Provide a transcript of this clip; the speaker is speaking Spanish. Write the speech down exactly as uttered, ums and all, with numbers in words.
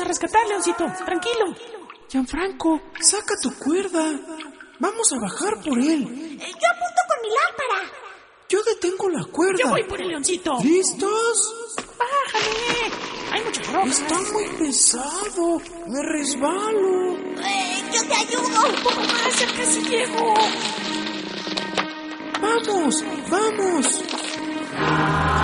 a rescatar, Leoncito. Tranquilo. Gianfranco, saca tu cuerda. Vamos a bajar por él. Eh, yo apunto con mi lámpara. Yo detengo la cuerda. Yo voy por el Leoncito. ¿Listos? Bájale. Hay mucha ropa. Está muy pesado. Me resbalo. Eh, yo te ayudo. Un poco más, ya casi llego. ¡Vamos! ¡Vamos!